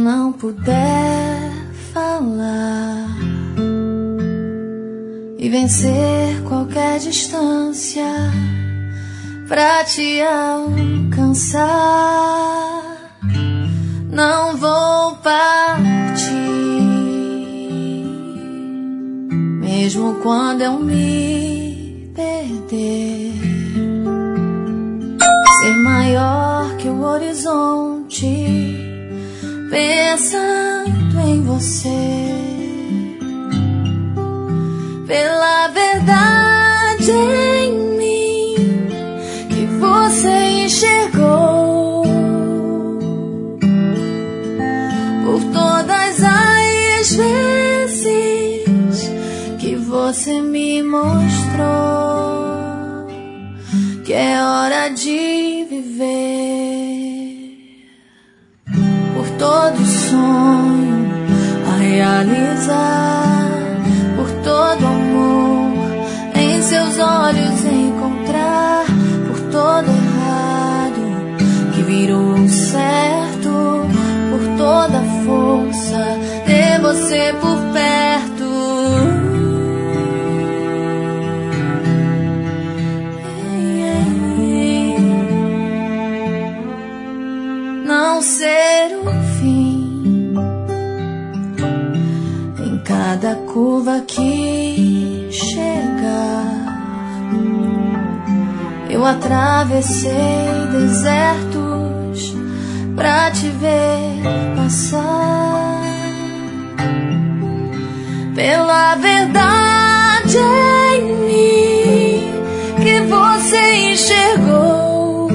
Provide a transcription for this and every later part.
não puder falar e vencer qualquer distância pra te alcançar, não vou partir, mesmo quando eu me perder. Ser maior que o horizonte, pensando em você, pela verdade em mim que você enxergou, por todas as vezes que você me mostrou que é hora de viver, por todo sonho a realizar, por todo amor em seus olhos encontrar, por todo errado que virou certo, por toda força ter você por perto. Não ser o fim em cada curva que chegar. Eu atravessei desertos pra te ver passar, pela verdade em mim que você enxergou,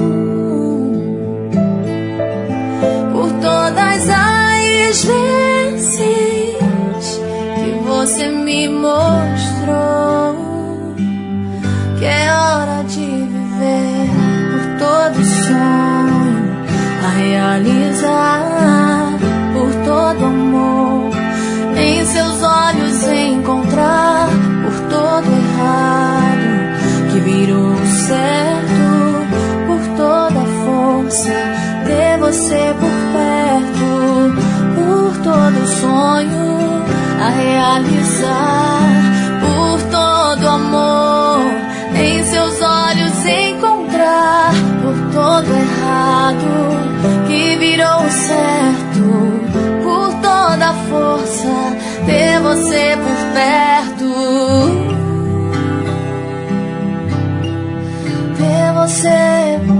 todas as vezes que você me mostrou que é hora de viver, por todo sonho a realizar, por todo amor em seus olhos encontrar, por todo errado que virou certo, por toda força ter você por perto, por todo sonho a realizar, por todo amor em seus olhos encontrar, por todo errado que virou certo, por toda força ter você por perto, ter você por